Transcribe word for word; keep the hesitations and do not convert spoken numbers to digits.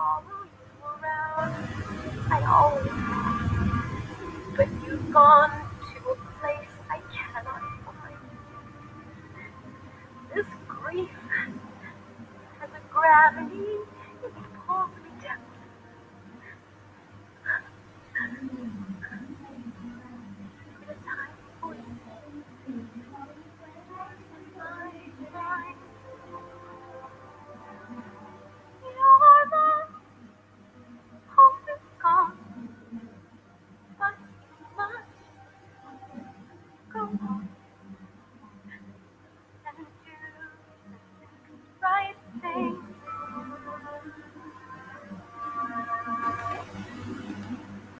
follow you around. I always have, but you've gone to a place I cannot find. This grief has a gravity, it pulls me down. It is time for you in my mind. You're the hope is gone, but you must go on and do the right thing.